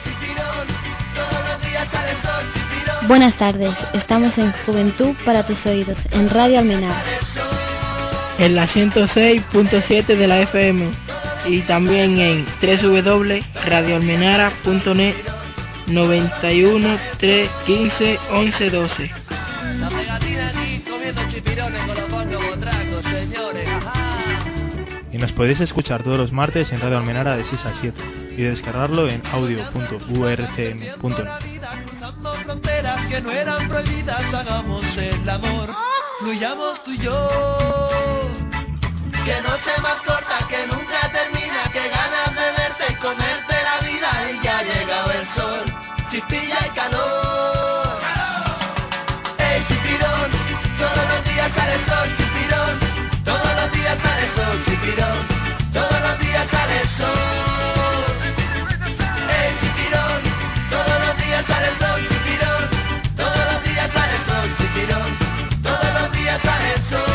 Buenas tardes, estamos en Juventud para tus oídos, en Radio Almenara. En la 106.7 de la FM y también en www.radioalmenara.net 91 3 15 11 12. La pegatina aquí comiendo chipirones con los bongos botracos, señores. Y nos podéis escuchar todos los martes en Radio Almenara de 6 a 7 y descargarlo en audio.urcm.net. Cruzando fronteras que no eran prohibidas, hagamos el amor, fluyamos tú y yo. Que noche más corta, que nunca termina, que ganas de verte y comerte la vida. Y ya ha llegado el sol, chispilla y calor. ¡Ey, chipirón! Todos los días sale el sol, chipirón. Todos los días sale el sol, chipirón. Todos los días sale el sol. ¡Ey, chipirón! Todos los días sale el sol, chipirón. Todos los días sale el sol, chipirón. Todos los días sale el sol.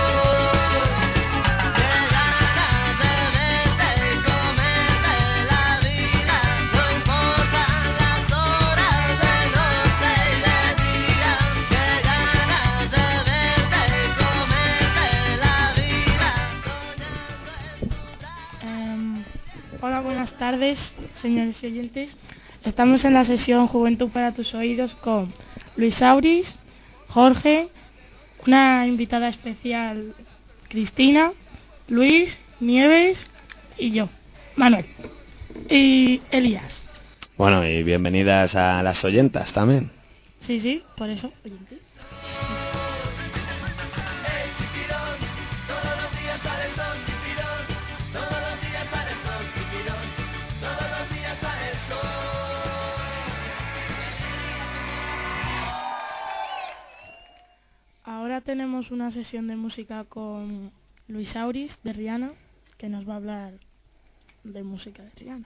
Hola, buenas tardes, señores oyentes. Estamos en la sesión Juventud para tus oídos con Luis Auris, Jorge, una invitada especial, Cristina, Luis, Nieves y yo, Manuel y Elías. Bueno, y bienvenidas a las oyentas también. Sí, por eso, oyentes. Ahora tenemos una sesión de música con Luis Auris de Rihanna, que nos va a hablar de música de Rihanna.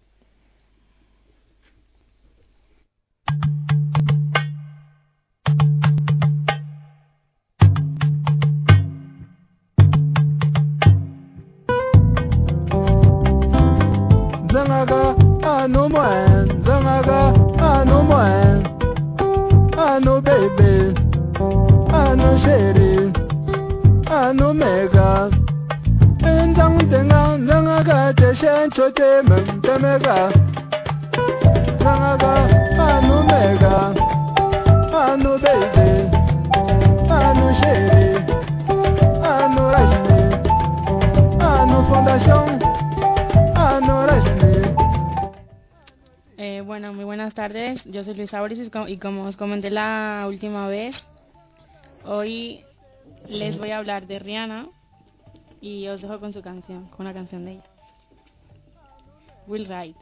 Zangaga anumoen, zangaga anumoen, anu baby, anu sheri, anu mega. Enzang dengang zangaga jeshen chote men temega. Zangaga anu mega, anu baby, anu sheri, anu rajni, anu fondation. Bueno, muy buenas tardes, yo soy Luis Auris y como os comenté la última vez, hoy les voy a hablar de Rihanna y os dejo con su canción, con una canción de ella, Will Wright.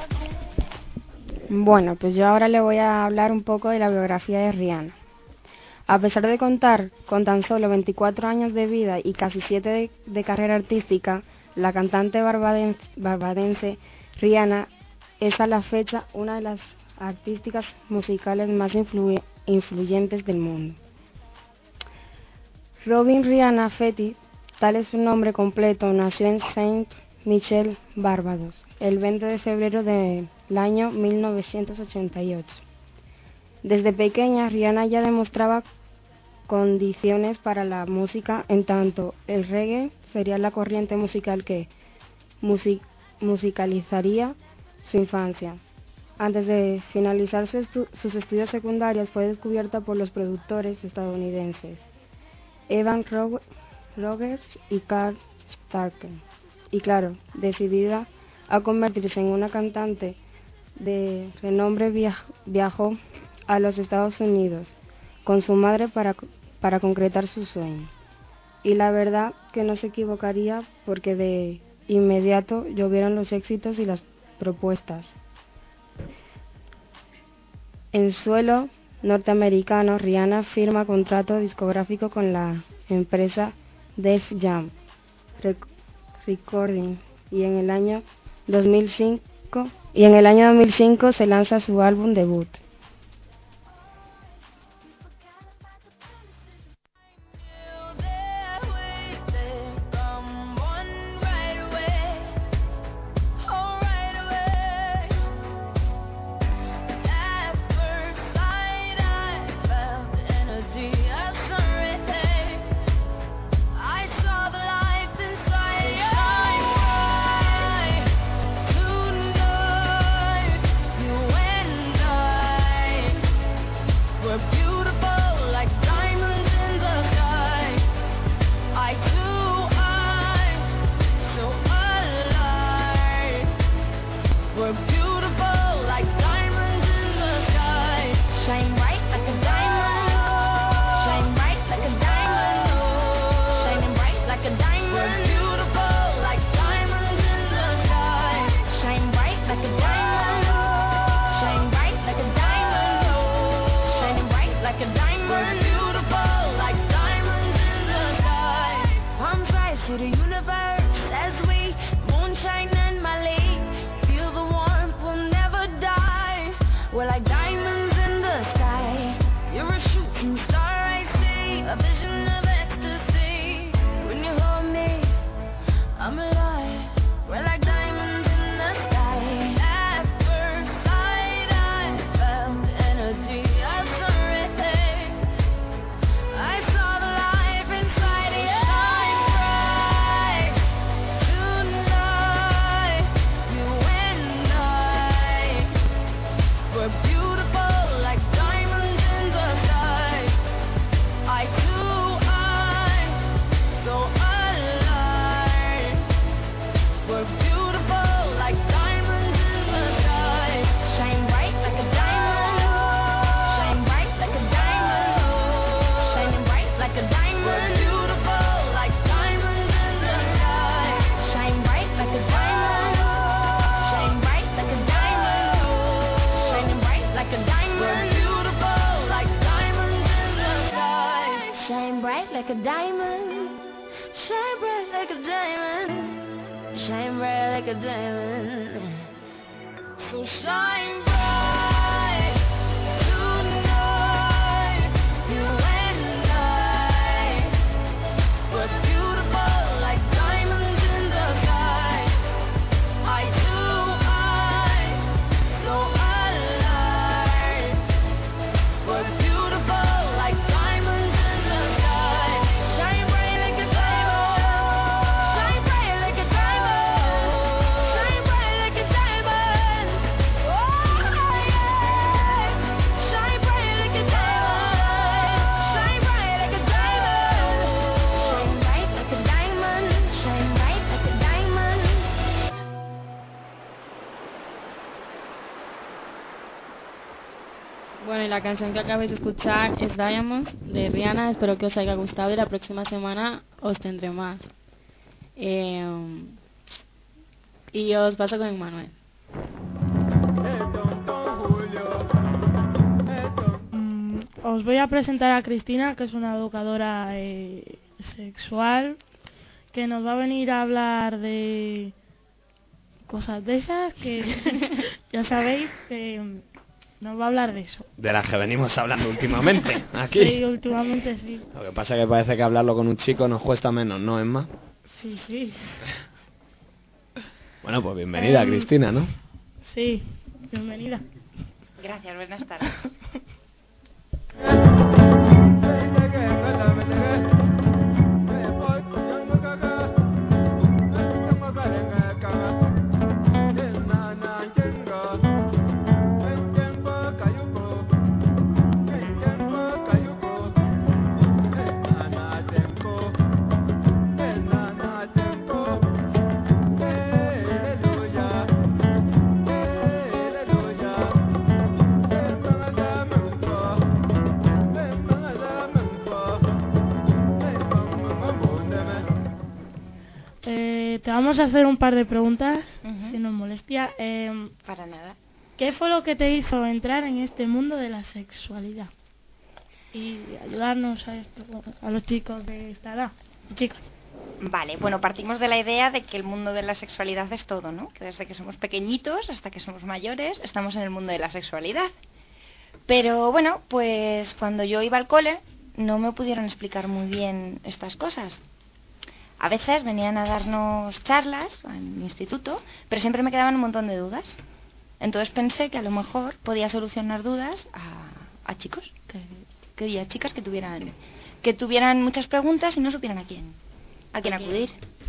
Bueno, pues yo ahora le voy a hablar un poco de la biografía de Rihanna. A pesar de contar con tan solo 24 años de vida y casi 7 de carrera artística, la cantante barbadense Rihanna es a la fecha una de las artistas musicales más influyentes del mundo. Robin Rihanna Fenty, tal es su nombre completo, nació en Saint-Michel, Barbados, el 20 de febrero del año 1988. Desde pequeña, Rihanna ya demostraba condiciones para la música, en tanto el reggae sería la corriente musical que musicalizaría su infancia. Antes de finalizar sus estudios secundarios, fue descubierta por los productores estadounidenses Evan Rogers y Carl Starker. Y claro, decidida a convertirse en una cantante de renombre, viajó a los Estados Unidos con su madre para concretar su sueño. Y la verdad que no se equivocaría, porque de inmediato llovieron los éxitos y las propuestas. En suelo norteamericano, Rihanna firma contrato discográfico con la empresa Def Jam Recording y en el año 2005 se lanza su álbum debut. Bueno, y la canción que acabáis de escuchar es Diamonds de Rihanna. Espero que os haya gustado y la próxima semana os tendré más. Y os paso con Manuel. os voy a presentar a Cristina, que es una educadora sexual, que nos va a venir a hablar de cosas de esas que ya sabéis que nos va a hablar de eso. De las que venimos hablando últimamente, aquí. Sí, últimamente sí. Lo que pasa es que parece que hablarlo con un chico nos cuesta menos, ¿no, Emma? Sí, sí. Bueno, pues bienvenida, Cristina, ¿no? Sí, bienvenida. Gracias, buenas tardes. Te vamos a hacer un par de preguntas, si no es molestia. Para nada. ¿Qué fue lo que te hizo entrar en este mundo de la sexualidad? Y ayudarnos a esto, a los chicos de esta edad. Chicos. Vale, bueno, partimos de la idea de que el mundo de la sexualidad es todo, ¿no? Que desde que somos pequeñitos hasta que somos mayores estamos en el mundo de la sexualidad. Pero bueno, pues cuando yo iba al cole no me pudieron explicar muy bien estas cosas. A veces venían a darnos charlas en el instituto, pero siempre me quedaban un montón de dudas. Entonces pensé que a lo mejor podía solucionar dudas a chicos, y a chicas que tuvieran muchas preguntas y no supieran a quién acudir.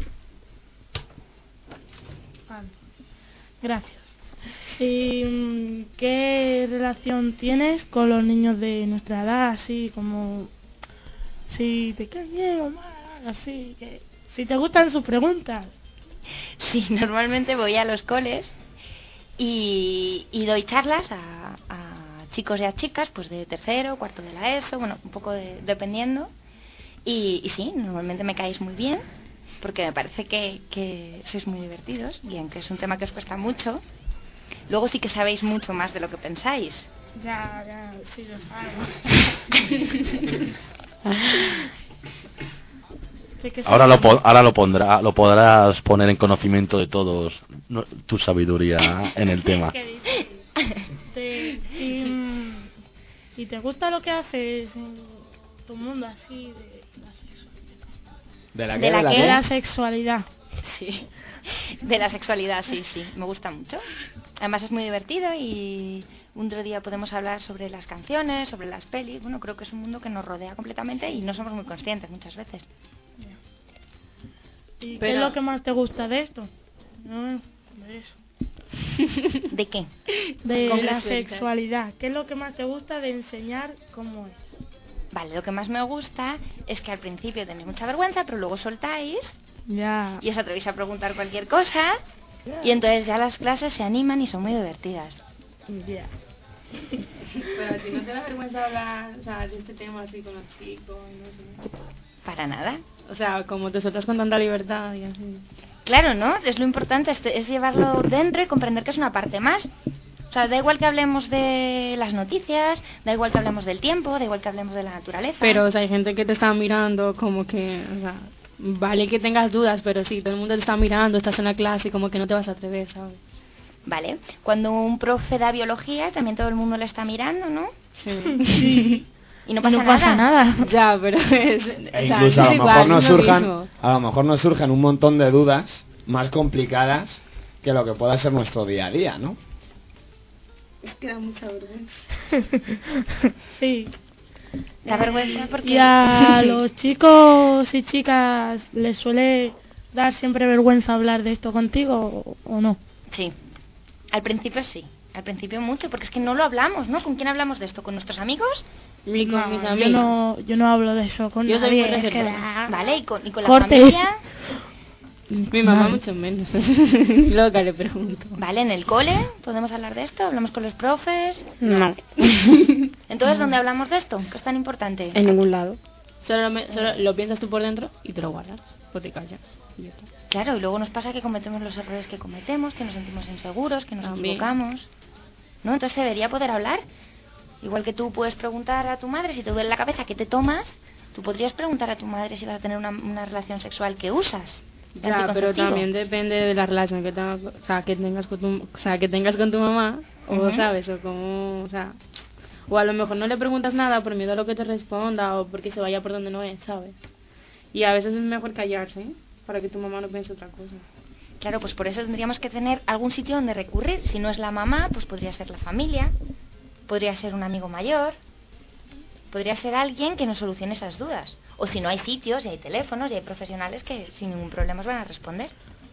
Vale. Gracias. ¿Y qué relación tienes con los niños de nuestra edad? Así como si te caen bien o mal, así que si te gustan sus preguntas. Sí, normalmente voy a los coles y doy charlas a chicos y a chicas, pues de tercero, cuarto de la ESO, bueno, un poco dependiendo. Y sí, normalmente me caéis muy bien, porque me parece que sois muy divertidos, y aunque es un tema que os cuesta mucho, luego sí que sabéis mucho más de lo que pensáis. Ya, sí lo sabes. Ahora lo podrás poner en conocimiento de todos, tu sabiduría en el tema. ¿Y te gusta lo que haces en tu mundo así de la sexualidad? ¿De la qué? De la sexualidad. Sí, de la sexualidad, sí, me gusta mucho. Además es muy divertido y un otro día podemos hablar sobre las canciones, sobre las pelis. Bueno, creo que es un mundo que nos rodea completamente y no somos muy conscientes muchas veces. ¿Y qué es lo que más te gusta de esto? No, de eso. ¿De qué? De la sexualidad. ¿Qué es lo que más te gusta de enseñar cómo es? Vale, lo que más me gusta es que al principio tenéis mucha vergüenza, pero luego soltáis y os atrevéis a preguntar cualquier cosa y entonces ya las clases se animan y son muy divertidas. Ya. Pero si no te da vergüenza hablar, o sea, de este tema así con los chicos, no sé. Para nada. O sea, como te sueltas con tanta libertad y así. Claro, ¿no? Es lo importante, es llevarlo dentro y comprender que es una parte más. O sea, da igual que hablemos de las noticias, da igual que hablemos del tiempo, da igual que hablemos de la naturaleza. Pero, o sea, hay gente que te está mirando como que, o sea, vale que tengas dudas, pero sí, todo el mundo te está mirando, estás en la clase y como que no te vas a atrever, ¿sabes? Vale. Cuando un profe da biología, también todo el mundo le está mirando, ¿no? Sí. Y no pasa nada. Ya, pero incluso a lo mejor nos surgen un montón de dudas más complicadas que lo que pueda ser nuestro día a día, ¿no? Es que da mucha vergüenza. Sí. Da vergüenza porque... ¿Y a los chicos y chicas les suele dar siempre vergüenza hablar de esto contigo o no? Sí. Al principio sí. Al principio mucho, porque es que no lo hablamos, ¿no? ¿Con quién hablamos de esto? ¿Con nuestros amigos? Ni con mis amigos. Yo no hablo de eso con nadie. Soy muy reservada. Vale, ¿y con la Corte. familia? Mi mamá mucho menos. Loca, le pregunto. Vale, ¿en el cole podemos hablar de esto? ¿Hablamos con los profes? No. Entonces, ¿dónde hablamos de esto? ¿Qué es tan importante? En ningún lado. Solo lo piensas tú por dentro y te lo guardas. Pues te callas. Claro, y luego nos pasa que cometemos los errores que cometemos, que nos sentimos inseguros, que nos equivocamos, ¿no? Entonces se debería poder hablar. Igual que tú puedes preguntar a tu madre si te duele la cabeza qué te tomas, tú podrías preguntar a tu madre si vas a tener una relación sexual que usas. Ya, pero también depende de la relación que tengas con tu mamá, o sabes, o como, o a lo mejor no le preguntas nada por miedo a lo que te responda o porque se vaya por donde no es, ¿sabes? Y a veces es mejor callarse, para que tu mamá no piense otra cosa. Claro, pues por eso tendríamos que tener algún sitio donde recurrir. Si no es la mamá, pues podría ser la familia, podría ser un amigo mayor, podría ser alguien que nos solucione esas dudas. O si no, hay sitios y hay teléfonos y hay profesionales que sin ningún problema os van a responder.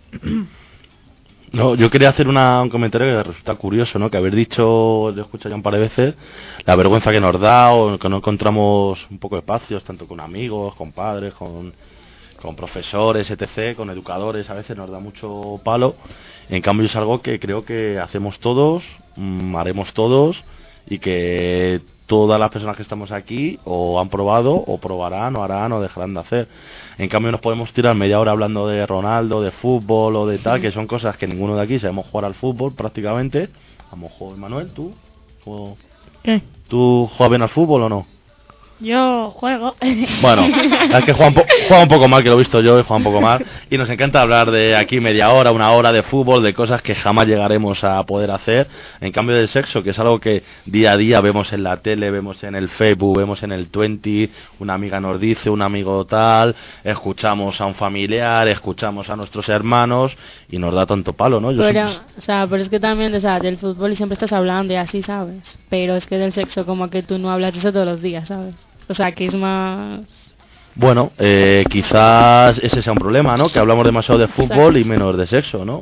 No, yo quería hacer un comentario que resulta curioso, ¿no? Que haber dicho, lo he escuchado ya un par de veces, la vergüenza que nos da o que no encontramos un poco de espacios, tanto con amigos, con padres, con profesores, etc., con educadores, a veces nos da mucho palo. En cambio es algo que creo que hacemos todos, haremos todos, y que todas las personas que estamos aquí o han probado, o probarán, o harán, o dejarán de hacer. En cambio nos podemos tirar media hora hablando de Ronaldo, de fútbol o de tal, que son cosas que ninguno de aquí sabemos jugar al fútbol prácticamente. A lo mejor, Manuel, ¿tú? ¿Qué? ¿Tú juegas bien al fútbol o no? Yo juego. Bueno, es que juega un poco mal, que lo he visto yo, y juega un poco mal. Y nos encanta hablar de aquí media hora, una hora de fútbol, de cosas que jamás llegaremos a poder hacer. En cambio del sexo, que es algo que día a día vemos en la tele, vemos en el Facebook, vemos en el 20, una amiga nos dice, un amigo tal, escuchamos a un familiar, escuchamos a nuestros hermanos, y nos da tanto palo, ¿no? Pero es que también, del fútbol siempre estás hablando y así, ¿sabes? Pero es que del sexo como que tú no hablas de eso todos los días, ¿sabes? O sea, que es más... Bueno, quizás ese sea un problema, ¿no? Que hablamos demasiado de fútbol y menos de sexo, ¿no?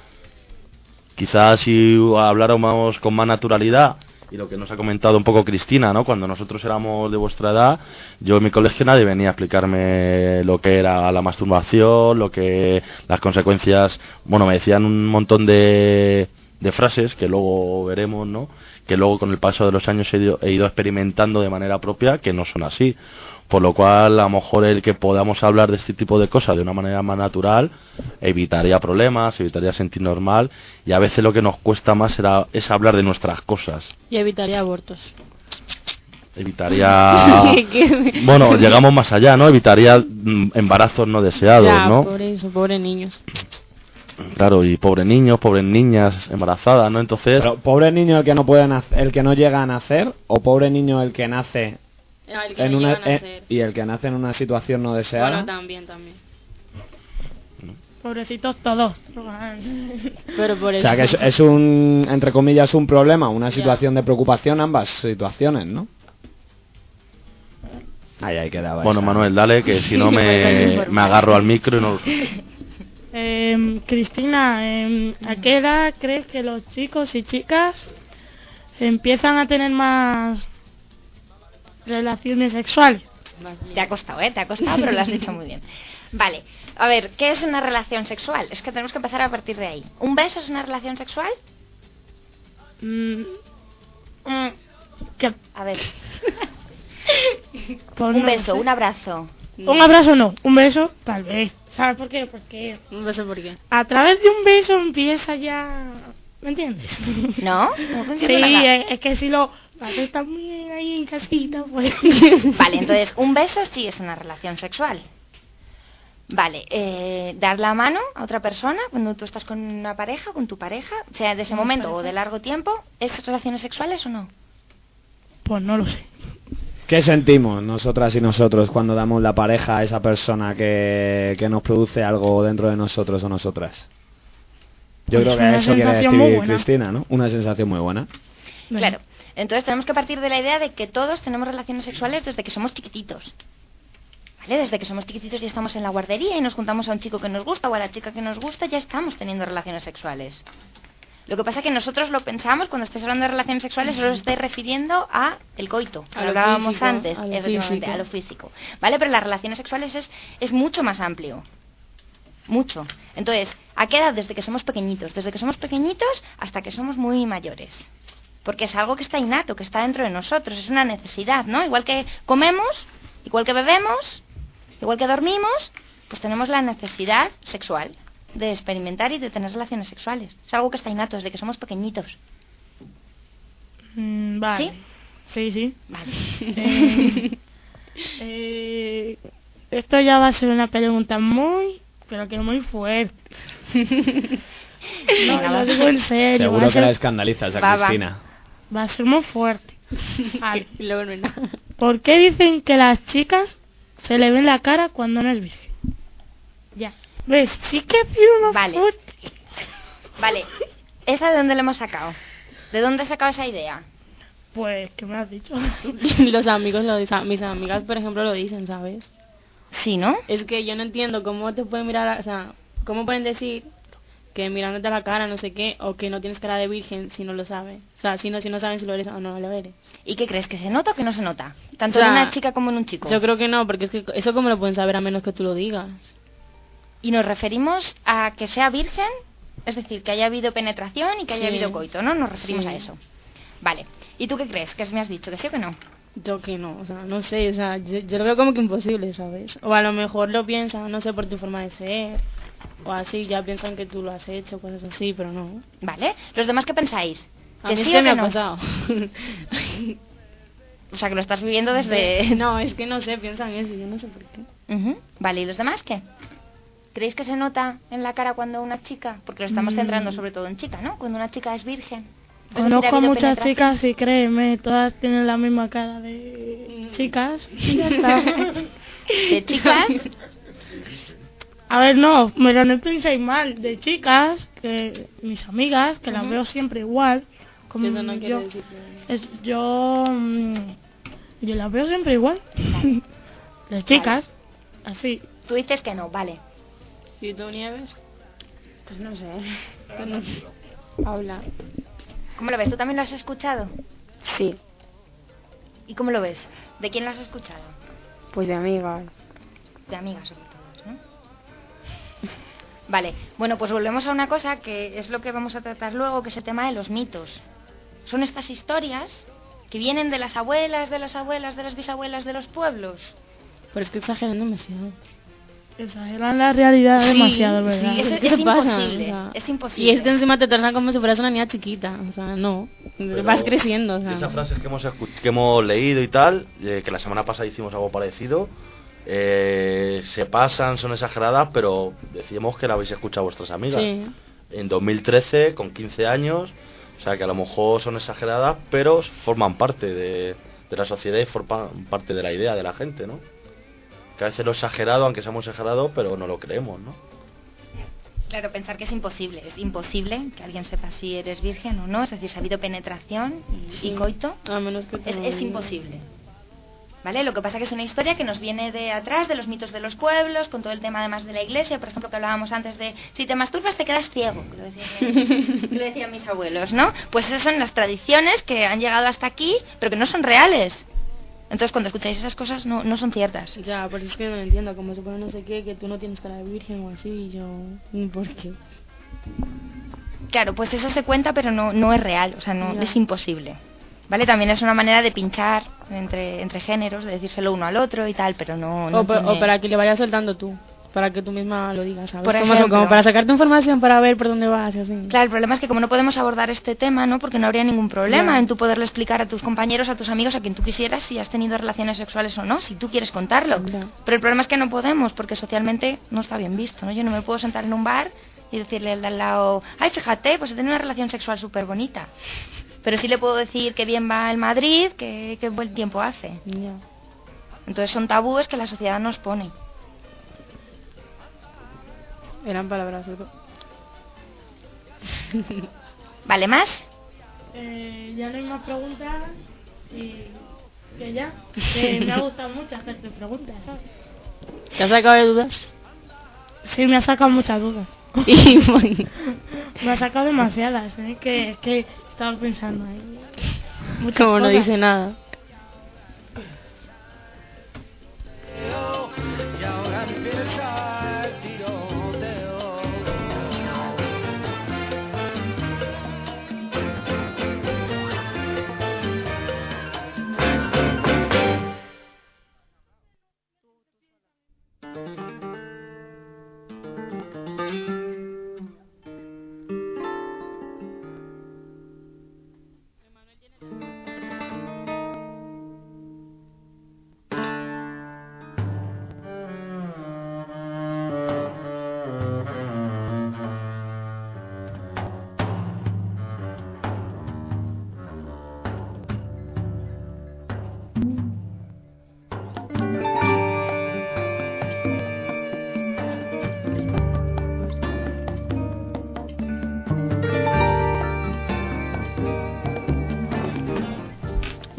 Quizás si habláramos con más naturalidad, y lo que nos ha comentado un poco Cristina, ¿no? Cuando nosotros éramos de vuestra edad, yo en mi colegio nadie venía a explicarme lo que era la masturbación, las consecuencias... Bueno, me decían un montón de frases que luego veremos, ¿no? Que luego con el paso de los años he ido experimentando de manera propia, que no son así. Por lo cual, a lo mejor el que podamos hablar de este tipo de cosas de una manera más natural evitaría problemas, evitaría sentir normal, y a veces lo que nos cuesta más es hablar de nuestras cosas. Y evitaría abortos. Evitaría... Bueno, llegamos más allá, ¿no? Evitaría embarazos no deseados, ¿no? Por eso, pobres niños. Claro, y pobres niños, pobres niñas embarazadas, ¿no? Entonces... Pero pobre niño el que no puede el que no llega a nacer, o pobre niño el que nace y el que nace en una situación no deseada. Bueno, también. Pobrecitos todos. Pero por eso... O sea, que es un, entre comillas, un problema, una situación de preocupación, ambas situaciones, ¿no? Ahí quedaba. Bueno, Manuel, dale, que si no me agarro al micro y no lo suelto. Cristina, ¿a qué edad crees que los chicos y chicas empiezan a tener más relaciones sexuales? Te ha costado, pero lo has dicho muy bien. Vale, a ver, ¿qué es una relación sexual? Es que tenemos que empezar a partir de ahí. ¿Un beso es una relación sexual? A ver. Un beso, un abrazo. Un abrazo no, un beso tal vez. ¿Sabes por qué? Porque... ¿Un beso por qué? A través de un beso empieza ya... ¿Me entiendes? ¿No? Sí, es que si lo haces también ahí en casita, pues... Vale, entonces, un beso sí es una relación sexual. Vale, dar la mano a otra persona cuando tú estás con una pareja, con tu pareja, o sea, de ese momento o de largo tiempo, ¿es relaciones sexuales o no? Pues no lo sé. ¿Qué sentimos nosotras y nosotros cuando damos la pareja a esa persona que nos produce algo dentro de nosotros o nosotras? Yo creo que eso quiere decir Cristina, ¿no? Una sensación muy buena. Claro. Entonces tenemos que partir de la idea de que todos tenemos relaciones sexuales desde que somos chiquititos. ¿Vale? Desde que somos chiquititos y estamos en la guardería y nos juntamos a un chico que nos gusta o a la chica que nos gusta, ya estamos teniendo relaciones sexuales. Lo que pasa es que nosotros lo pensamos, cuando estáis hablando de relaciones sexuales, solo os estáis refiriendo a el coito, que hablábamos antes, efectivamente, a lo físico. ¿Vale? Pero las relaciones sexuales es mucho más amplio. Mucho. Entonces, ¿a qué edad? Desde que somos pequeñitos. Desde que somos pequeñitos hasta que somos muy mayores. Porque es algo que está innato, que está dentro de nosotros, es una necesidad, ¿no? Igual que comemos, igual que bebemos, igual que dormimos, pues tenemos la necesidad sexual de experimentar y de tener relaciones sexuales. Es algo que está innato desde que somos pequeñitos. Vale. ¿Sí? Sí. Vale. Esto ya va a ser una pregunta pero que muy fuerte. No, lo digo en serio. Seguro que la escandalizas a Cristina. Va a ser muy fuerte. Vale. Luego no es nada. ¿Por qué dicen que las chicas se le ven la cara cuando no es virgen? Ya. ¿Ves? Sí que ha sido más fuerte. Vale. ¿Esa de dónde la hemos sacado? ¿De dónde has sacado esa idea? Pues, ¿qué me has dicho? Los amigos lo dicen, mis amigas, por ejemplo, lo dicen, ¿sabes? Sí, ¿no? Es que yo no entiendo cómo te pueden mirar, o sea, cómo pueden decir que mirándote a la cara, no sé qué, o que no tienes cara de virgen si no lo sabes. O sea, si no saben si lo eres o no lo eres. ¿Y qué crees? ¿Que se nota o que no se nota? Tanto O sea, en una chica como en un chico. Yo creo que no, porque es que eso cómo lo pueden saber a menos que tú lo digas. ¿Y nos referimos a que sea virgen? Es decir, que haya habido penetración y que haya habido coito, ¿no? Nos referimos a eso. Vale. ¿Y tú qué crees? ¿Qué me has dicho? ¿Que sí o que no? Yo que no, o sea, no sé, o sea, yo lo veo como que imposible, ¿sabes? O a lo mejor lo piensan, no sé, por tu forma de ser, o así, ya piensan que tú lo has hecho, cosas así, pero no. Vale. ¿Los demás qué pensáis? A mí se me ha pasado. O sea, que lo estás viviendo desde... No, es que no sé, piensan eso, yo no sé por qué. Vale, ¿y los demás qué? ¿Creéis que se nota en la cara cuando una chica, porque lo estamos centrando sobre todo en chica, ¿no? Cuando una chica es virgen. Conozco a muchas chicas y créeme, todas tienen la misma cara de chicas. Y ya está. ¿De chicas? A ver, no, pero no penséis mal. De chicas, que mis amigas, que las veo siempre igual. Como eso no quiere decir que... yo las veo siempre igual. De chicas, así. Tú dices que no, vale. ¿Y tú, Nieves? Pues no sé. Habla. ¿Cómo lo ves? ¿Tú también lo has escuchado? Sí. ¿Y cómo lo ves? ¿De quién lo has escuchado? Pues de amigas. De amigas sobre todo, ¿no? Vale, bueno, pues volvemos a una cosa que es lo que vamos a tratar luego, que es el tema de los mitos. Son estas historias que vienen de las abuelas, de las abuelas, de las bisabuelas de los pueblos. Pero es que exageran demasiado. Exageran la realidad demasiado, ¿verdad? Sí, es imposible, o sea, es imposible. Y es que encima te tratan como si fueras una niña chiquita, o sea, no, pero vas creciendo, o sea. Esas frases que hemos leído y tal, que la semana pasada hicimos algo parecido, se pasan, son exageradas, pero decimos que la habéis escuchado vuestras amigas. Sí. En 2013, con 15 años, o sea, que a lo mejor son exageradas, pero forman parte de la sociedad y forman parte de la idea de la gente, ¿no? Que a veces lo exagerado, aunque seamos exagerados, pero no lo creemos, ¿no? Claro, pensar que es imposible que alguien sepa si eres virgen o no, es decir, si ha habido penetración y coito, a menos que es imposible. ¿Vale? Lo que pasa que es una historia que nos viene de atrás, de los mitos de los pueblos, con todo el tema además de la iglesia, por ejemplo, que hablábamos antes de si te masturbas te quedas ciego, que lo decían mis abuelos, ¿no? Pues esas son las tradiciones que han llegado hasta aquí, pero que no son reales. Entonces, cuando escucháis esas cosas, no son ciertas. Ya, por eso es que no lo entiendo, como se pone no sé qué, que tú no tienes cara de virgen o así, y yo... ¿Por qué? Claro, pues eso se cuenta, pero no es real, o sea, no es imposible. ¿Vale? También es una manera de pinchar entre géneros, de decírselo uno al otro y tal, pero no o para que le vayas soltando tú. Para que tú misma lo digas, ¿sabes? Por ejemplo, como para sacarte información para ver por dónde vas y así. Claro, el problema es que como no podemos abordar este tema, ¿no? Porque no habría ningún problema en tú poderle explicar a tus compañeros, a tus amigos, a quien tú quisieras si has tenido relaciones sexuales o no, si tú quieres contarlo. Pero el problema es que no podemos, porque socialmente no está bien visto, ¿no? Yo no me puedo sentar en un bar y decirle al de al lado, ay, fíjate, pues he tenido una relación sexual súper bonita. Pero sí le puedo decir que bien va el Madrid, que buen tiempo hace. Entonces son tabúes que la sociedad nos pone. Eran palabras. ¿Vale, más? Ya no hay más preguntas y que ya. Que me ha gustado mucho hacerte preguntas, ¿sabes? ¿Te has sacado de dudas? Sí, me ha sacado muchas dudas. Y bueno. Me ha sacado demasiadas, ¿eh? Que estaba pensando ahí. Como no dice nada.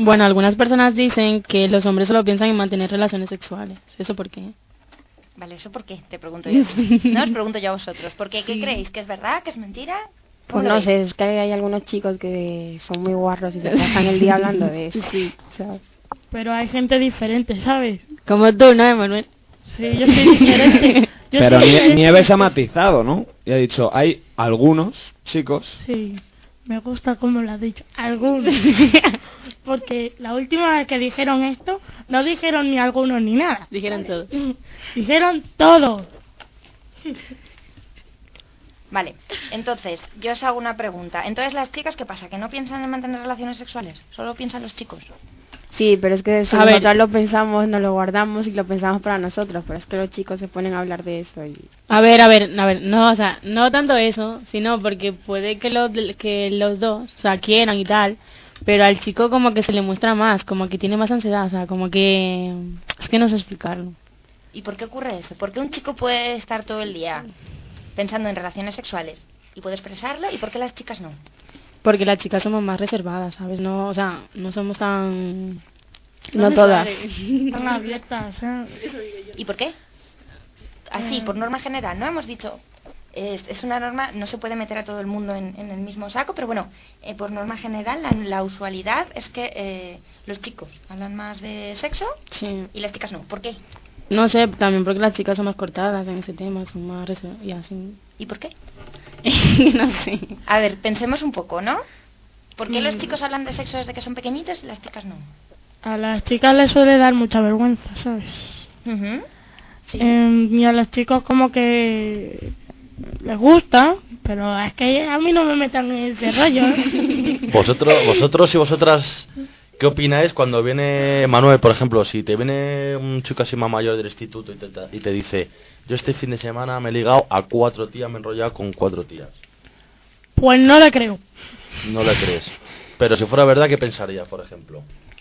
Bueno, algunas personas dicen que los hombres solo piensan en mantener relaciones sexuales. ¿Eso por qué? Vale, ¿eso por qué? Te pregunto yo. No, os pregunto yo a vosotros. ¿Por qué? ¿Qué creéis? ¿Que es verdad? ¿Que es mentira? Pues no sé, es que hay algunos chicos que son muy guarros y se pasan el día hablando de eso. Sí, ¿sabes? Pero hay gente diferente, ¿sabes? Como tú, ¿no, Emanuel? Sí, yo soy diferente. Pero Nieves ha matizado, ¿no? Y ha dicho, hay algunos chicos... Sí, me gusta como lo has dicho. Algunos. Porque la última vez que dijeron esto, no dijeron ni algunos ni nada. Dijeron todos. Dijeron todo. Vale, entonces, yo os hago una pregunta. Entonces, ¿las chicas qué pasa? ¿Que no piensan en mantener relaciones sexuales? ¿Solo piensan los chicos? Sí, pero es que si nosotros lo pensamos, nos lo guardamos y lo pensamos para nosotros, pero es que los chicos se ponen a hablar de eso y... A ver, no, o sea, no tanto eso, sino porque puede que los dos, o sea, quieran y tal, pero al chico como que se le muestra más, como que tiene más ansiedad, o sea, como que... Es que no sé explicarlo. ¿Y por qué ocurre eso? ¿Por qué un chico puede estar todo el día pensando en relaciones sexuales y puede expresarlo y por qué las chicas no? Porque las chicas somos más reservadas, ¿sabes? No, o sea, no somos tan... No todas. Tan abiertas, ¿eh? ¿Y por qué? Así, por norma general, ¿no? Hemos dicho, es una norma, no se puede meter a todo el mundo en el mismo saco, pero bueno, por norma general, la usualidad es que los chicos hablan más de sexo y las chicas no. ¿Por qué? No sé, también porque las chicas son más cortadas en ese tema, son más y así. ¿Y por qué? No sé. A ver, pensemos un poco, ¿no? ¿Por qué los chicos hablan de sexo desde que son pequeñitos y las chicas no? A las chicas les suele dar mucha vergüenza, ¿sabes? Sí. Y a los chicos como que les gusta, pero es que a mí no me metan en ese rollo, ¿eh? Vosotros y vosotras, ¿qué opináis cuando viene Manuel, por ejemplo, si te viene un chico así más mayor del instituto y te dice, yo este fin de semana me he ligado a 4 tías, me he enrollado con 4 tías? Pues no le creo. No le crees. Pero si fuera verdad, ¿qué pensarías, por ejemplo?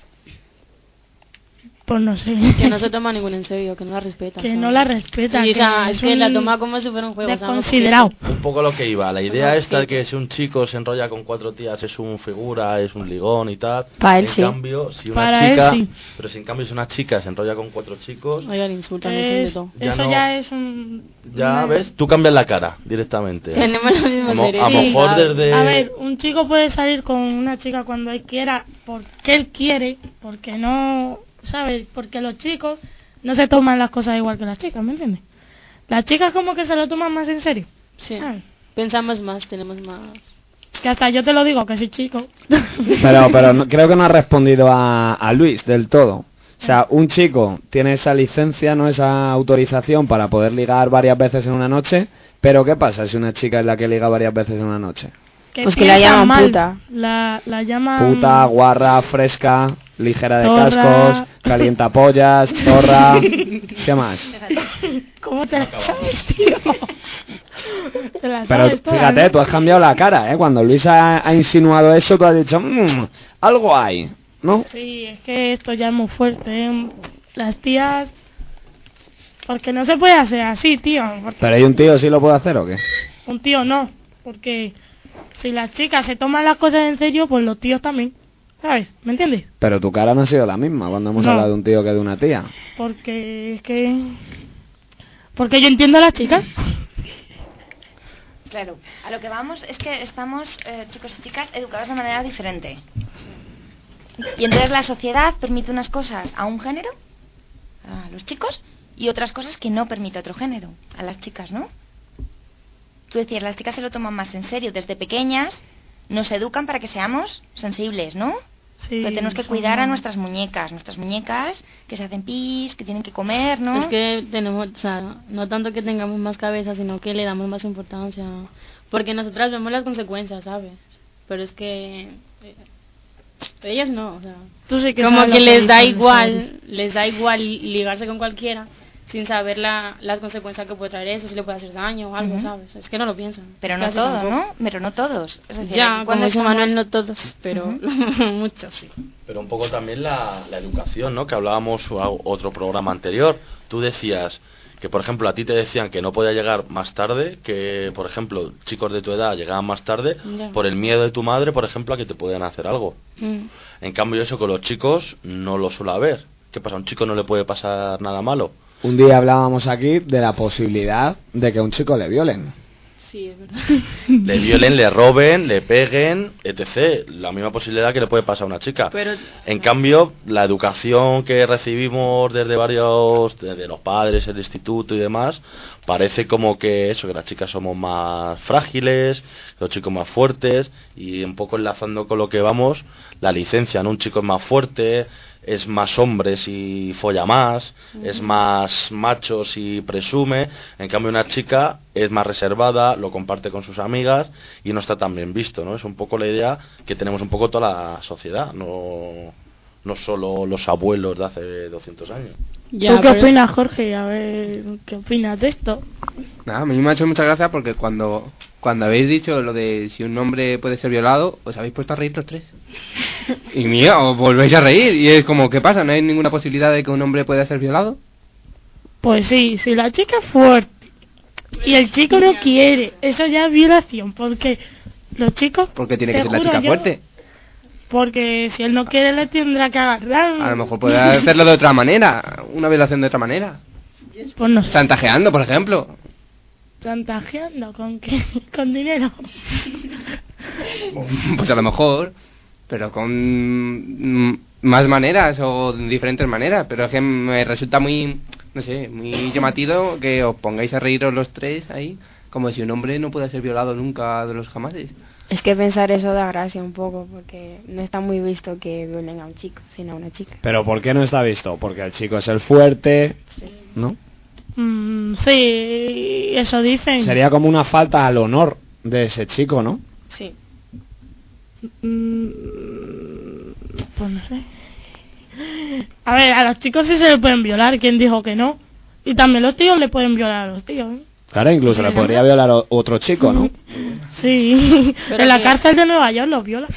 Pues no sé. Que no se toma ninguna en serio, que no la respeta. Que ¿sabes? no la respeta. Y, o sea, es que la toma como si fuera un juego. Desconsiderado. Un poco lo que iba. La idea esta de que si un chico se enrolla con 4 tías es un figura, es un ligón y tal. Para él en sí. Cambio, si una Para chica, él sí. Pero si en cambio si una chica se enrolla con 4 chicos... Oiga, le insultan, eso no, ya es un... Ya ves, tú cambias la cara directamente. Tenemos los mismos derechos. A lo mejor desde... A ver, un chico puede salir con una chica cuando él quiera, porque él quiere, porque no... ¿Sabes? Porque los chicos no se toman las cosas igual que las chicas, ¿me entiendes? Las chicas como que se lo toman más en serio. Sí. Pensamos más, tenemos más... Que hasta yo te lo digo, que soy chico. Pero no, creo que no ha respondido a Luis del todo. O sea, un chico tiene esa licencia, no esa autorización para poder ligar varias veces en una noche, pero ¿qué pasa si una chica es la que liga varias veces en una noche? Pues que la llaman mal. puta. La llaman... Puta, guarra, fresca, ligera de zorra. cascos, calientapollas, zorra... ¿Qué más? ¿Cómo te la sabes, tío? Te la Pero sabes todas, fíjate, ¿no? tú has cambiado la cara, ¿eh? Cuando Luis ha insinuado eso, tú has dicho, algo hay, ¿no? Sí, es que esto ya es muy fuerte, ¿eh? Las tías... Porque no se puede hacer así, tío. ¿Pero hay un tío sí lo puede hacer o qué? Un tío no, porque si las chicas se toman las cosas en serio, pues los tíos también, ¿sabes? ¿Me entiendes? Pero tu cara no ha sido la misma cuando hemos hablado de un tío que de una tía. Porque es que... Porque yo entiendo a las chicas. Claro, a lo que vamos es que estamos, chicos y chicas, educados de manera diferente. Y entonces la sociedad permite unas cosas a un género, a los chicos, y otras cosas que no permite a otro género, a las chicas, ¿no? Tú decías, las chicas se lo toman más en serio. Desde pequeñas nos educan para que seamos sensibles, ¿no? Sí, pero tenemos que cuidar a nuestras muñecas que se hacen pis, que tienen que comer, ¿no? Es que tenemos, o sea, no tanto que tengamos más cabeza, sino que le damos más importancia. Porque nosotras vemos las consecuencias, ¿sabes? Pero es que... ellas no, o sea... Tú sí que como sabes que lo les da dicen, igual, ¿sabes? les da igual ligarse con cualquiera, sin saber las consecuencias que puede traer eso, si le puede hacer daño o algo, ¿sabes? Es que no lo piensan. Pero no todos, ¿no? Pero no todos. Es decir, ya, como dice Manuel, no todos, pero muchos sí. Pero un poco también la educación, ¿no? Que hablábamos otro programa anterior. Tú decías que, por ejemplo, a ti te decían que no podía llegar más tarde, que, por ejemplo, chicos de tu edad llegaban más tarde por el miedo de tu madre, por ejemplo, a que te podían hacer algo. En cambio, eso con los chicos no lo suele haber. ¿Qué pasa? ¿A un chico no le puede pasar nada malo? Un día hablábamos aquí de la posibilidad de que a un chico le violen. Sí, es verdad. Le violen, le roben, le peguen, etc. La misma posibilidad que le puede pasar a una chica. Pero, en cambio, la educación que recibimos desde los padres, el instituto y demás, parece como que las chicas somos más frágiles, los chicos más fuertes, y un poco enlazando con lo que vamos, la licencia, ¿no? Un chico es más fuerte, es más hombre si folla más, es más macho si presume. En cambio, una chica es más reservada, lo comparte con sus amigas y no está tan bien visto, ¿no? Es un poco la idea que tenemos un poco toda la sociedad, no solo los abuelos de hace 200 años. ¿Tú qué opinas, Jorge? A ver, ¿qué opinas de esto? Nada, a mí me ha hecho mucha gracia porque cuando habéis dicho lo de si un hombre puede ser violado, os habéis puesto a reír los tres. Y mira, os volvéis a reír. Y es como, ¿qué pasa? ¿No hay ninguna posibilidad de que un hombre pueda ser violado? Pues sí, si la chica es fuerte y el chico no quiere, eso ya es violación, porque los chicos... Porque tiene que ser la chica fuerte. Porque si él no quiere, le tendrá que agarrar. A lo mejor puede hacerlo de otra manera, una violación de otra manera. Pues no sé. Chantajeando, por ejemplo. ¿Chantajeando? ¿Con qué? ¿Con dinero? Pues a lo mejor, pero con más maneras o diferentes maneras. Pero es que me resulta muy, no sé, muy llamativo que os pongáis a reíros los tres ahí, como si un hombre no pueda ser violado nunca de los jamases. Es que pensar eso da gracia un poco, porque no está muy visto que violen a un chico, sino a una chica. ¿Pero por qué no está visto? Porque el chico es el fuerte, ¿no? Sí, eso dicen. Sería como una falta al honor de ese chico, ¿no? Sí. Pues no sé. A ver, a los chicos sí se le pueden violar, ¿quién dijo que no? Y también los tíos le pueden violar a los tíos, ¿eh? Claro, incluso le podría violar otro chico, ¿no? Sí, en la cárcel de Nueva York los violan.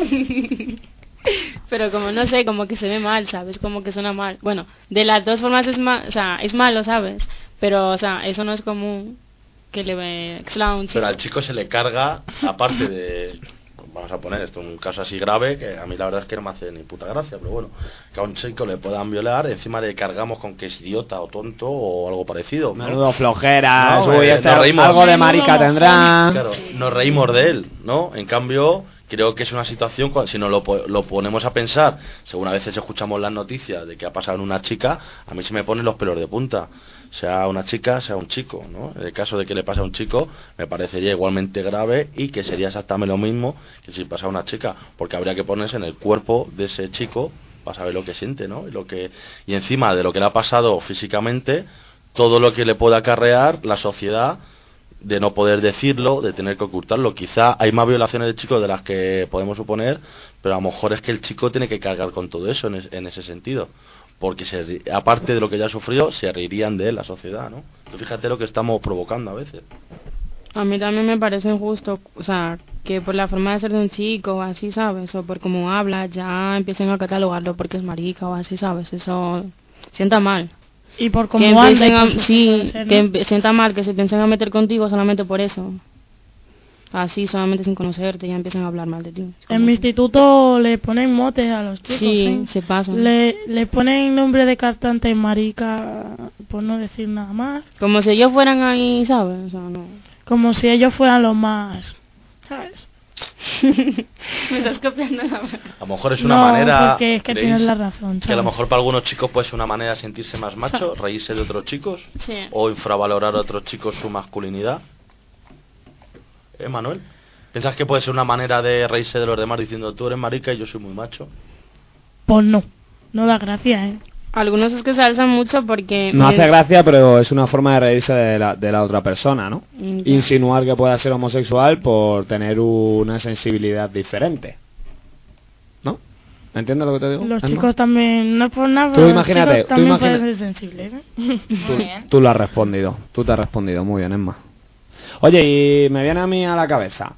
Pero como no sé, como que se ve mal, ¿sabes? Como que suena mal. Bueno, de las dos formas es mal, o sea, es malo, ¿sabes? Pero, o sea, eso no es común que le ve a un chico. Pero al chico se le carga, aparte de... Vamos a poner esto, un caso así grave, que a mí la verdad es que no me hace ni puta gracia, pero bueno, que a un chico le puedan violar, encima le cargamos con que es idiota o tonto o algo parecido, ¿no? Menudo flojeras, no, algo de marica tendrá. Claro, nos reímos de él, ¿no? En cambio, creo que es una situación, si nos lo ponemos a pensar, según a veces escuchamos las noticias de que ha pasado en una chica, a mí se me ponen los pelos de punta. Sea una chica, sea un chico, ¿no? En el caso de que le pase a un chico, me parecería igualmente grave y que sería exactamente lo mismo que si pasa a una chica, porque habría que ponerse en el cuerpo de ese chico para saber lo que siente, ¿no? Y encima de lo que le ha pasado físicamente, todo lo que le puede acarrear la sociedad, de no poder decirlo, de tener que ocultarlo. Quizá hay más violaciones de chicos de las que podemos suponer, pero a lo mejor es que el chico tiene que cargar con todo eso en ese sentido. Porque aparte de lo que ya sufrió, se reirían de él la sociedad, ¿no? Tú fíjate lo que estamos provocando a veces. A mí también me parece injusto, o sea, que por la forma de ser de un chico o así, ¿sabes? O por cómo habla, ya empiecen a catalogarlo porque es marica o así, ¿sabes? Eso sienta mal. Y por cómo habla, sí, que sienta mal que se piensen a meter contigo solamente por eso. Así, solamente sin conocerte, ya empiezan a hablar mal de ti. En mi instituto le ponen motes a los chicos. Sí, se pasan. Le ponen nombre de cantante marica, por no decir nada más. Como si ellos fueran ahí, ¿sabes? O sea, no. Como si ellos fueran los más, ¿sabes? Me estás copiando la verdad. A lo mejor es una manera... porque es que tienes la razón, ¿sabes? Que a lo mejor para algunos chicos puede ser una manera de sentirse más macho, reírse de otros chicos, sí. O infravalorar a otros chicos su masculinidad. Manuel, ¿piensas que puede ser una manera de reírse de los demás diciendo tú eres marica y yo soy muy macho? Pues no da gracia, ¿eh? Algunos es que se alzan mucho porque... No hace gracia, pero es una forma de reírse de la otra persona, ¿no? Insinuar que pueda ser homosexual por tener una sensibilidad diferente, ¿no? ¿Entiendes lo que te digo? Los chicos también, no es por nada, tú pero imagínate, los chicos también pueden ser sensibles, ¿eh? Tú lo has respondido, tú te has respondido, muy bien, Emma. Oye, y me viene a mí a la cabeza,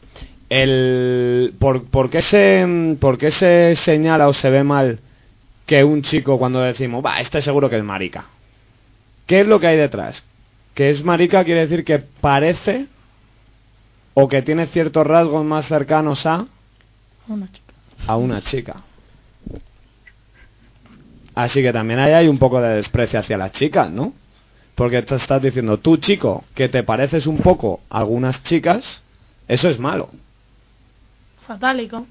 ¿por qué se señala o se ve mal que un chico cuando decimos, este seguro que es marica? ¿Qué es lo que hay detrás? Que es marica quiere decir que parece o que tiene ciertos rasgos más cercanos a una chica. Así que también ahí hay un poco de desprecio hacia las chicas, ¿no? Porque te estás diciendo, tú chico, que te pareces un poco a algunas chicas, eso es malo. Fatálico.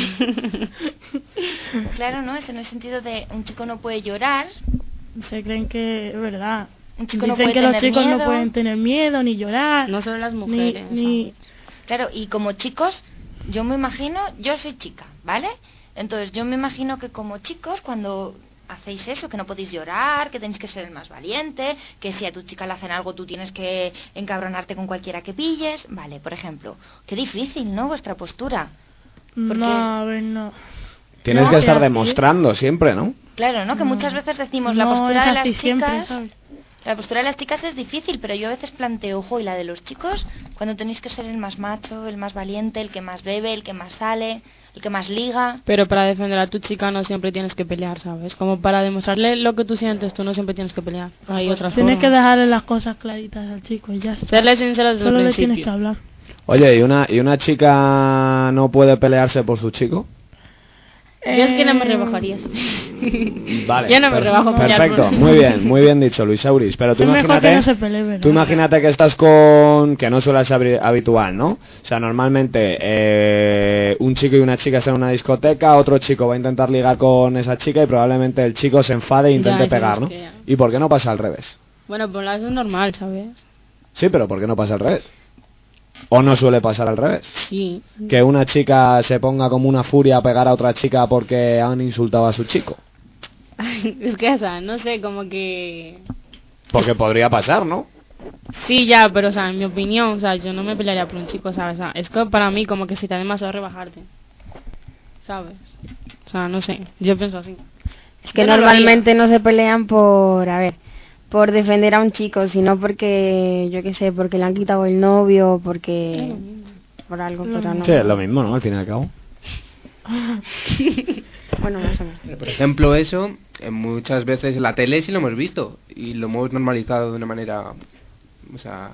Claro, ¿no? Es en el sentido de un chico no puede llorar. Se creen que es verdad. Un chico Dicen no puede que tener los chicos miedo. no pueden tener miedo ni llorar. No solo las mujeres. Claro, y como chicos, yo me imagino, yo soy chica, ¿vale? Entonces yo me imagino que como chicos, cuando hacéis eso, que no podéis llorar, que tenéis que ser el más valiente, que si a tu chica le hacen algo tú tienes que encabronarte con cualquiera que pilles, vale, por ejemplo. Qué difícil, ¿no? Vuestra postura. Porque... No, a ver, no. Tienes que estar demostrando siempre, ¿no? Claro, ¿no? Que muchas veces decimos la postura de las chicas... La postura de las chicas es difícil, pero yo a veces planteo, ojo, y la de los chicos, cuando tenéis que ser el más macho, el más valiente, el que más bebe, el que más sale, el que más liga. Pero para defender a tu chica no siempre tienes que pelear, ¿sabes? Como para demostrarle lo que tú sientes, tú no siempre tienes que pelear. Hay otras formas. Tienes que dejarle las cosas claritas al chico y ya está. Serle sincero desde Solo el le principio. tienes que hablar. Oye, ¿y una chica no puede pelearse por su chico? Yo es que no me rebajaría. Vale. Yo no me rebajo. Perfecto, muy bien dicho, Luis Auris. Pero tú es imagínate, mejor que no se pelee, ¿verdad? tú imagínate que estás con, que no suele ser habitual, ¿no? O sea, normalmente un chico y una chica están en una discoteca, otro chico va a intentar ligar con esa chica y probablemente el chico se enfade e intente pegar, ¿no? ¿Y por qué no pasa al revés? Bueno, pues eso es normal, ¿sabes? Sí, pero ¿por qué no pasa al revés? ¿O no suele pasar al revés? Sí. Que una chica se ponga como una furia a pegar a otra chica porque han insultado a su chico. Es que, o sea, no sé, como que... Porque podría pasar, ¿no? Sí, ya, pero, o sea, en mi opinión, o sea, yo no me pelearía por un chico, ¿sabes? O sea, es que para mí como que si te da demasiado rebajarte, ¿sabes? O sea, no sé, yo pienso así. Es que normalmente no se pelean por defender a un chico, sino porque, yo qué sé, porque le han quitado el novio, porque... por algo, pero no. Sí, es lo mismo, ¿no? Al fin y al cabo. Bueno, más o menos. Por ejemplo, eso, muchas veces en la tele sí lo hemos visto, y lo hemos normalizado de una manera, o sea,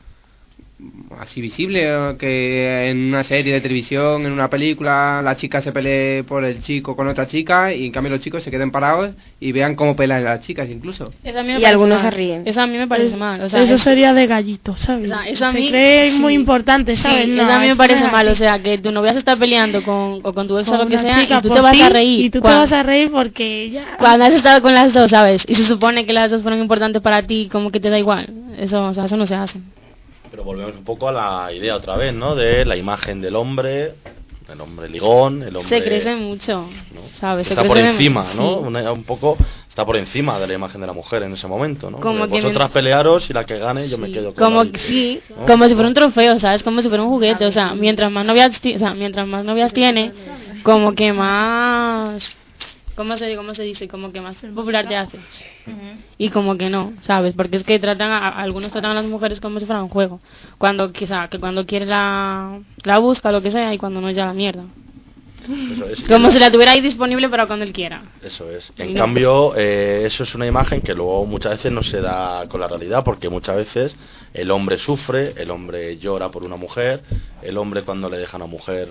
así visible, que en una serie de televisión, en una película, la chica se pelee por el chico con otra chica y en cambio los chicos se queden parados y vean cómo pelean las chicas incluso. Y algunos se ríen. Eso a mí me parece mal. O sea, eso sería de gallito, ¿sabes? O sea, eso a mí, se cree muy importante, ¿sabes? Sí, No, eso a mí me eso parece no es mal. así. O sea, que tu novia se está peleando con tu ex o lo que Una sea chica y tú por te vas ti, a reír. y tú te vas a reír porque ya... Cuando has estado con las dos, ¿sabes? Y se supone que las dos fueron importantes para ti, como que te da igual. Eso, o sea, eso no se hace. Pero volvemos un poco a la idea otra vez, ¿no? De la imagen del hombre, el hombre ligón, el hombre... Se crece mucho, ¿no? ¿Sabes? Está por encima, ¿no? Sí. Un poco está por encima de la imagen de la mujer en ese momento, ¿no? Como que vosotras pelearos y la que gane yo me quedo con como la sí, ¿no? como si fuera un trofeo, ¿sabes? Como si fuera un juguete, o sea, mientras más novias tiene, como que más... ¿Cómo se dice? Como que más popular te haces. Y como que no, ¿sabes? Porque es que algunos tratan a las mujeres como si fuera un juego. Cuando quizá que cuando quiere la busca, lo que sea, y cuando no ya la mierda. Eso es. Como si la tuviera ahí disponible para cuando él quiera. Eso es. En cambio, eso es una imagen que luego muchas veces no se da con la realidad, porque muchas veces el hombre sufre, el hombre llora por una mujer, el hombre cuando le deja a una mujer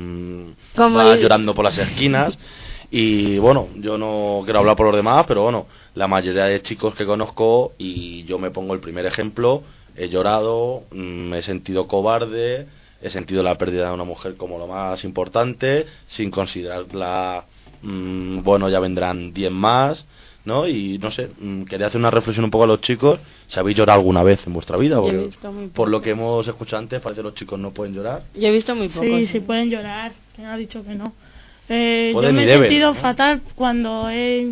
va llorando por las esquinas. Y bueno, yo no quiero hablar por los demás, pero bueno, la mayoría de chicos que conozco, y yo me pongo el primer ejemplo, he llorado, me he sentido cobarde, he sentido la pérdida de una mujer como lo más importante, sin considerarla, bueno, ya vendrán 10 más, ¿no? Y no sé, quería hacer una reflexión un poco a los chicos, si habéis llorado alguna vez en vuestra vida, porque por lo que hemos escuchado antes parece que los chicos no pueden llorar. Yo he visto muy poco. Sí, pueden llorar, ¿quién ha dicho que no? Yo Pueden me y he deben, sentido ¿no? fatal cuando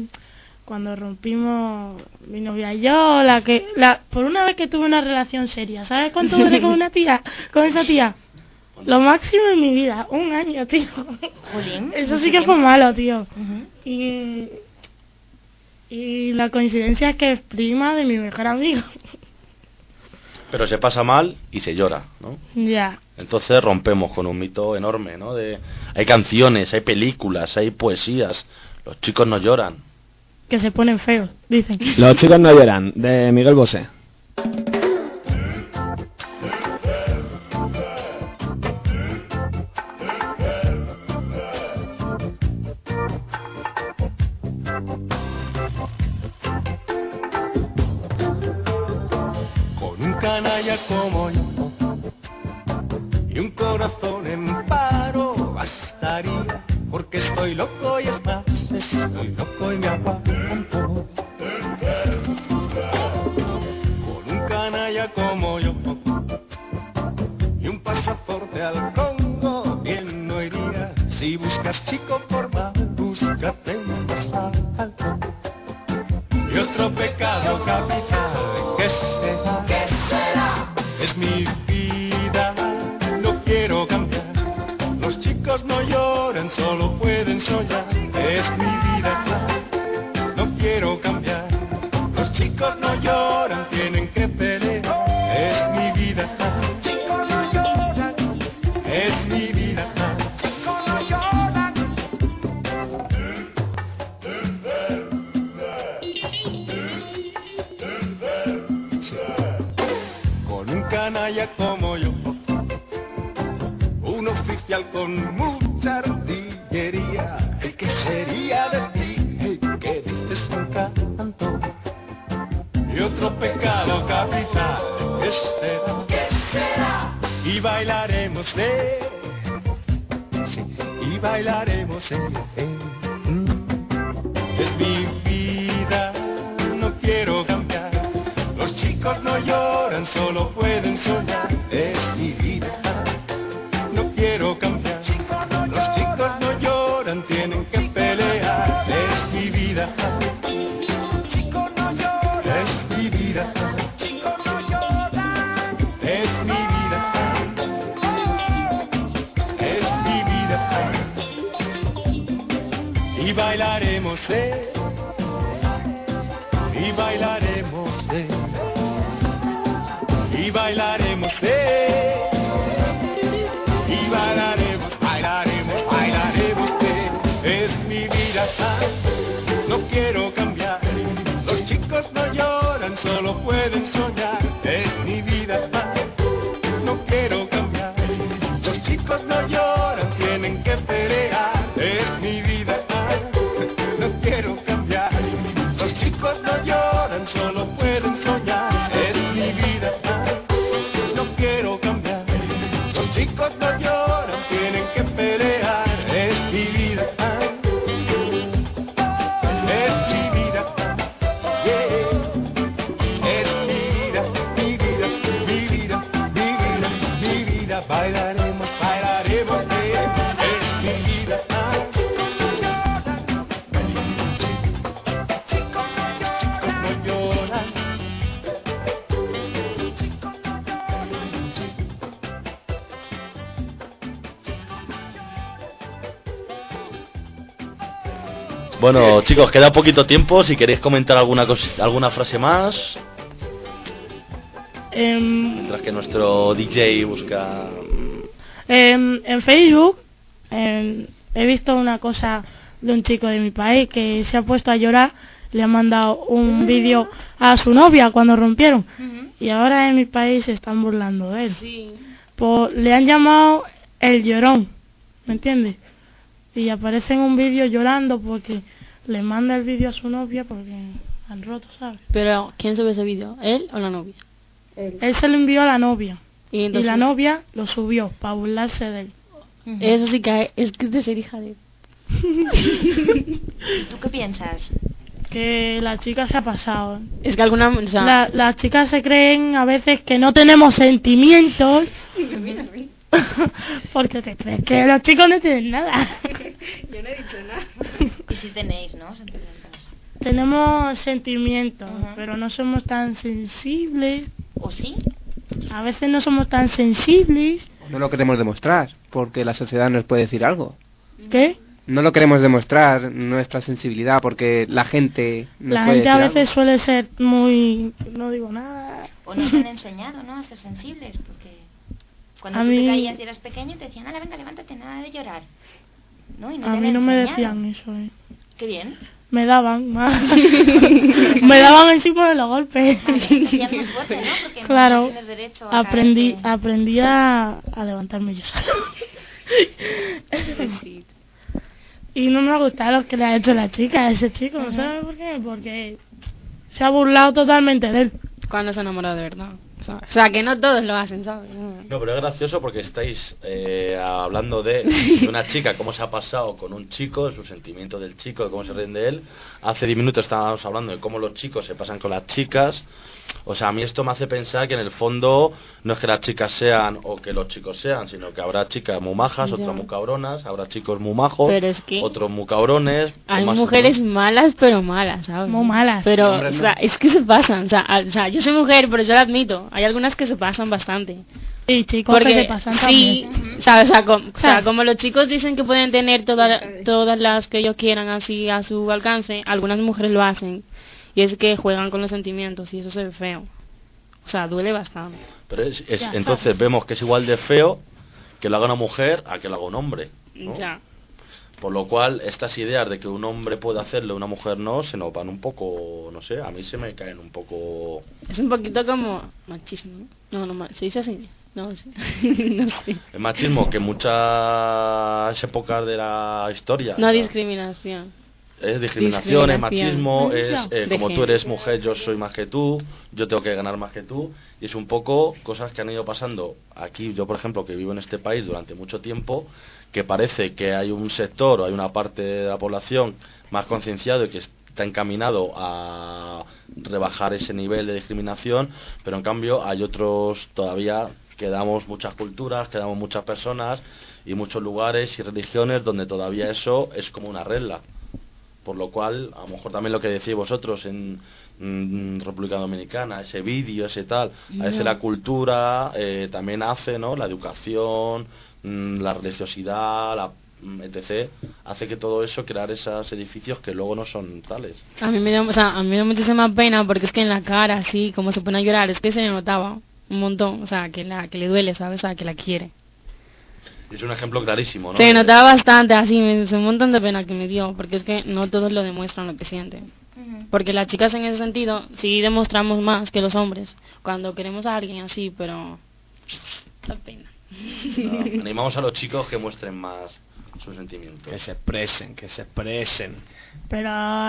rompimos mi novia y yo, por una vez que tuve una relación seria. ¿Sabes cuánto duré con una tía? Con esa tía. Lo máximo en mi vida, 1 año, tío. Jolín, Eso sí que fue malo, tío. Y la coincidencia es que es prima de mi mejor amigo. Pero se pasa mal y se llora, ¿no? Ya. Entonces rompemos con un mito enorme, ¿no? Hay canciones, hay películas, hay poesías. Los chicos no lloran. Que se ponen feos, dicen. Los chicos no lloran, de Miguel Bosé. Con un canalla como yo y un corazón en paro bastaría, porque estoy loco y es más, estoy loco y me aguanto. Con un canalla como yo y un pasaporte al Congo bien no iría. Si buscas chico formal, búscate un asalto. Y otro pecado capital, ¿qué será? ¿Qué será? Es mi vida, no quiero cambiar. Los chicos no lloran, solo pueden soñar. Es mi vida, no quiero cambiar. Los chicos no lloran, tienen que pelear. Es mi vida, chicos no lloran. Es mi vida, chicos no lloran. Con un canalla como yo, un oficial con mucha artillería, ¿qué sería de ti? ¿Qué dices un canto? Y otro pecado capital, ¿qué será? ¿Qué será? Y bailaremos y bailaremos Es mi vida, no quiero cambiar. Los chicos no lloran, solo pueden soñar. Es mi vida, no quiero cambiar. Los chicos no lloran, tienen que pelear. Es mi vida, chicos no lloran. Es mi vida, chicos no lloran. Es mi vida, es mi vida. Y bailaremos y bailaremos y bailaremos y bailaremos, bailaremos, bailaremos es mi vida, no quiero cambiar. Los chicos no lloran, solo pueden soñar. Es mi vida, no quiero cambiar. Los chicos no lloran, tienen que pelear. Es mi vida, no quiero cambiar. Los chicos no lloran, solo pueden soñar. Es mi vida, no quiero cambiar. Los chicos no lloran, tienen que pelear. Es mi vida, es mi vida, yeah. Es mi vida, mi vida, mi vida, mi vida, mi vida. Bailaremos, bailaremos, es mi vida. Bueno, chicos, queda poquito tiempo. Si queréis comentar alguna frase más, mientras que nuestro DJ busca. En Facebook he visto una cosa de un chico de mi país que se ha puesto a llorar. Le ha mandado un vídeo a su novia cuando rompieron. Y ahora en mi país se están burlando de él. Le han llamado el llorón, ¿me entiendes? Y aparece en un vídeo llorando porque le manda el vídeo a su novia porque han roto, ¿sabes? Pero, ¿quién sube ese vídeo? ¿Él o la novia? Él se lo envió a la novia. Y la novia lo subió para burlarse de él. Eso sí que es de ser hija de él. ¿Tú qué piensas? Que la chica se ha pasado. Es que alguna... O sea... Las chicas se creen a veces que no tenemos sentimientos. Porque te crees que los chicos no tienen nada. Yo no he dicho nada. Y si tenéis, ¿no? Sentimientos. Tenemos sentimientos, pero no somos tan sensibles. ¿O sí? A veces no somos tan sensibles. No lo queremos demostrar, porque la sociedad nos puede decir algo. ¿Qué? No lo queremos demostrar, nuestra sensibilidad, porque la gente nos La puede gente a decir veces algo. suele ser muy... no digo nada. O nos han enseñado, ¿no? A ser sensibles, porque cuando A tú mí- te caías y eras pequeño te decían, venga, levántate, nada de llorar. ¿No? Y no A te mí han no me enseñado. decían eso, Qué bien. Me daban más. Me daban encima de los golpes. Te hacían más fuerte, ¿no? Porque Claro. no tienes derecho a Aprendí caerte. a levantarme yo sola. Y no me gusta lo que le ha hecho la chica a ese chico, ¿no sabes por qué? Porque se ha burlado totalmente de él. Cuando se enamora de verdad. O sea, que no todos lo hacen, ¿sabes? No, pero es gracioso porque estáis hablando de una chica, cómo se ha pasado con un chico, su sentimiento del chico, de cómo se ríen de él. Hace 10 minutos estábamos hablando de cómo los chicos se pasan con las chicas. O sea, a mí esto me hace pensar que en el fondo no es que las chicas sean o que los chicos sean, sino que habrá chicas muy majas, Ya. otras muy cabronas, habrá chicos muy majos, Pero es que otros muy cabrones. hay o más mujeres malas, pero malas, ¿sabes? Muy malas. Pero, Hombres o no. sea, es que se pasan. O sea, yo soy mujer, pero yo lo admito. Hay algunas que se pasan bastante. Sí, chicos que se pasan sí, también. ¿sabes? O sea, ¿Sabes? como los chicos dicen que pueden tener todas las que ellos quieran así a su alcance, algunas mujeres lo hacen. Y es que juegan con los sentimientos y eso se ve feo. O sea, duele bastante. Pero Ya, entonces ¿sabes? vemos que es igual de feo que lo haga una mujer a que lo haga un hombre, ¿no? Ya. Por lo cual, estas ideas de que un hombre puede hacerlo, una mujer no, se nos van un poco, no sé, a mí se me caen un poco... Es un poquito como machismo. No, se dice así. No, sí. No sé. El machismo que en muchas épocas de la historia... No discriminación. Es discriminación, es Discriminación. machismo, es De como tú género. eres mujer, yo soy más que tú, yo tengo que ganar más que tú, y es un poco cosas que han ido pasando aquí. Yo, por ejemplo, que vivo en este país durante mucho tiempo, que parece que hay un sector o hay una parte de la población más concienciado y que está encaminado a rebajar ese nivel de discriminación, pero en cambio hay otros todavía que damos muchas culturas, que damos muchas personas y muchos lugares y religiones donde todavía eso es como una regla. Por lo cual, a lo mejor también lo que decís vosotros en República Dominicana, ese vídeo, ese tal, a veces la cultura también hace, ¿no? La educación, la religiosidad, etc., hace que todo eso, crear esos edificios que luego no son tales. A mí me da muchísima pena porque es que en la cara, así, como se pone a llorar, es que se le notaba un montón, o sea, que le duele, ¿sabes? O sea, que la quiere. Es un ejemplo clarísimo, ¿no? Se notaba bastante, así, es un montón de pena que me dio, porque es que no todos lo demuestran lo que sienten. Porque las chicas en ese sentido sí demostramos más que los hombres cuando queremos a alguien así, pero da pena. No, animamos a los chicos que muestren más sus sentimientos. Que se expresen, que se expresen. Pero,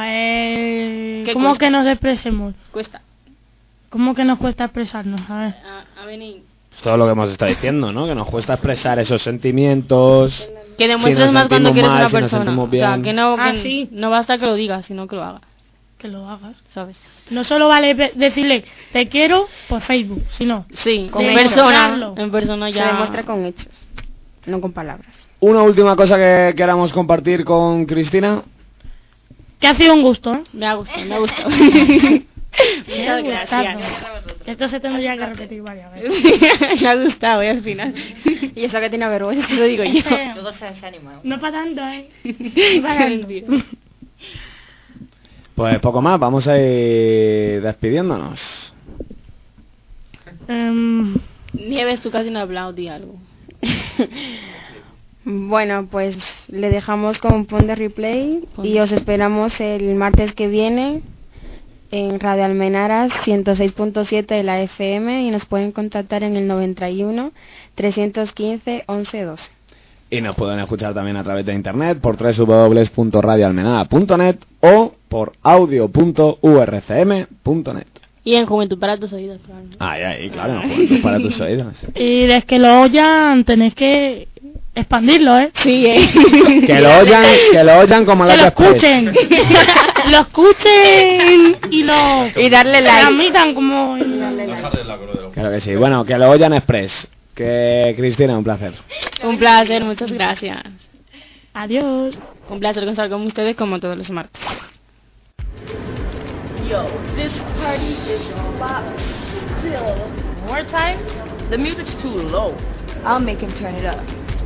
¿Qué ¿cómo cuesta? que nos expresemos? Cuesta. ¿Cómo que nos cuesta expresarnos? A ver. A venir. Todo lo que hemos estado diciendo, ¿no? Que nos cuesta expresar esos sentimientos. Que demuestres si nos más cuando sentimos quieres mal, una si nos persona. sentimos O sea, bien. que no, Ah, que sí. no basta que lo digas, sino que lo hagas. Que lo hagas. ¿Sabes? No solo vale decirle te quiero por Facebook, sino Sí, Con en hechos. persona. En persona ya. Se demuestra con hechos, no con palabras. Una última cosa que queramos compartir con Cristina. que ha sido un gusto, ¿eh? Me ha gustado, me ha gustado. Me ha Muchas gracias. gustado. Esto se tendría que repetir varias veces. Me ha gustado, al final. Y eso que tiene vergüenza. Lo digo yo. Luego se ha animado. No para tanto, ¿eh? No para tanto. Pues poco más, vamos a ir despidiéndonos. Nieves, tú casi no has hablado, di algo. Bueno, pues le dejamos con Pon de Replay y os esperamos el martes que viene en Radio Almenara 106.7 de la FM y nos pueden contactar en el 91 315 11 12. Y nos pueden escuchar también a través de internet por www.radioalmenara.net o por audio.urcm.net. Y en Juventud para tus oídos, claro. Ay, claro, Juventud para tus oídos. Y desde que lo oyan tenéis que expandirlo, ¿eh? Sí, Que lo oyan como que la lo escuchen. Lo escuchen y darle like. transmitan como... Claro que sí. Bueno, que lo oyan express. Que Cristina, un placer. Un placer, muchas gracias. Adiós. Un placer estar con ustedes como todos los martes. Yo, this party is about to fill. More time? The music's too low. I'll make him turn it up.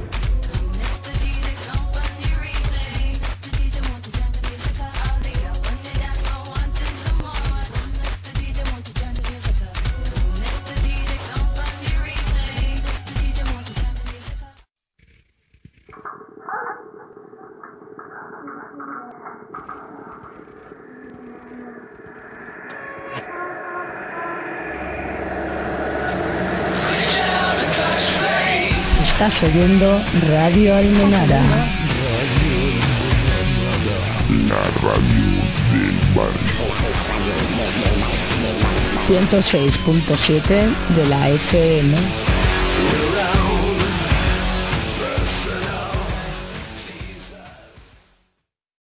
Estás oyendo Radio Almenara. La radio del barrio. 106.7 de la FM.